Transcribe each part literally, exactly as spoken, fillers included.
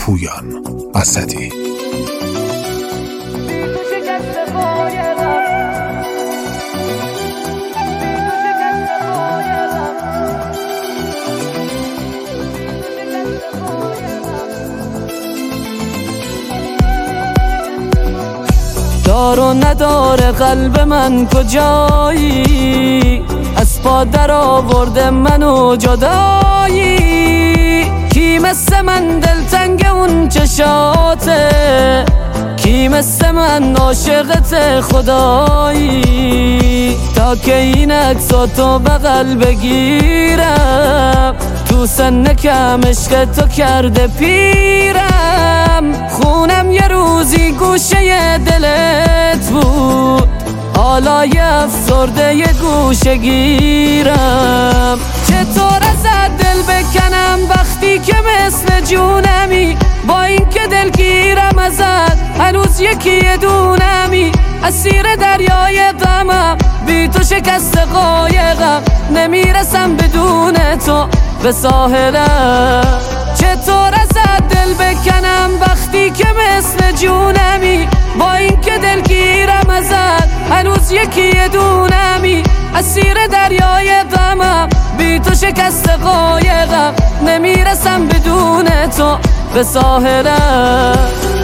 پویان اسدی. دار و نداره قلب من کجایی، از پا در آورده منو جدایی. کی مثل من دلتنگ اون چشاته، کی مثل من عاشقت خدایی. تا که این عکساتو بغل بگیرم، تو سن کم عشق تو کرده پیرم. خونم یه روزی گوشه دلت بود، حالا یه افسرده یه گوشه گیرم. چطور ازت دل بکنم وقتی که مثل جونمی، با این که دلگیرم ازت هنوز یکی دونمی. اسیر دریای غمم، بی تو شکست قایقم، نمیرسم بدون تو به ساحلم. چطور ازت دل بکنم وقتی که مثل جونمی، با این که دلگیرم ازت هنوز یکی دونمی. اسیر دریای غمم، بی تو شکست قایقم، نمیرسم بدون تو به ساحلم.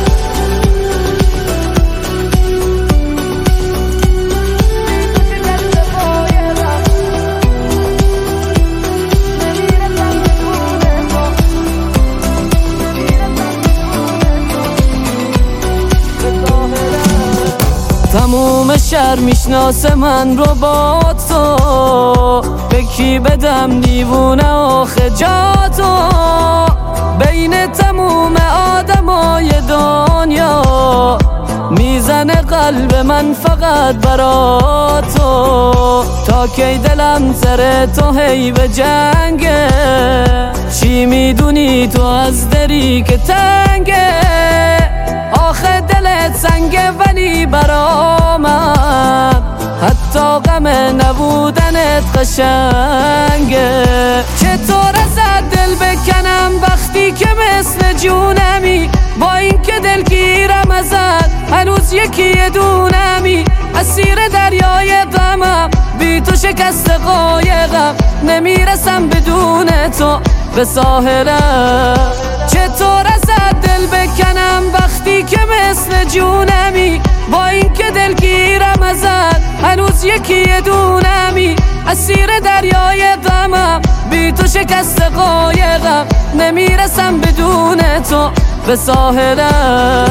تموم شهر میشناسه من رو با تو، به کی بدم دیوونه آخه جا تو. بین تموم آدمای دنیا میزنه قلب من فقط برا تو. تا کی دلم سر تو هی به جنگه، چی میدونی تو از دری که تنگه. آخه دلت سنگه ولی برا من حتی غم نبودنت قشنگه. چطور ازت دل بکنم وقتی که مثل جونمی، با این که دلگیرم ازت هنوز یکی دونمی. اسیر دریای غمم، بی تو شکست قایقم، نمیرسم بدون تو به ساحلم. چطور ازت دل بکنم وقتی که مثل جونمی، با این که دلگیرم ازت هنوز یکی دونمی. اسیر دریای غمم، بی تو شکست قایقم، نمیرسم بدون تو به ساحلم.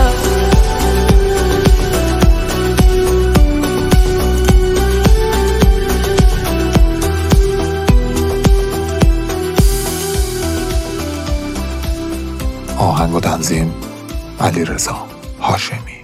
آهنگ و تنظیم علیرضا هاشمی.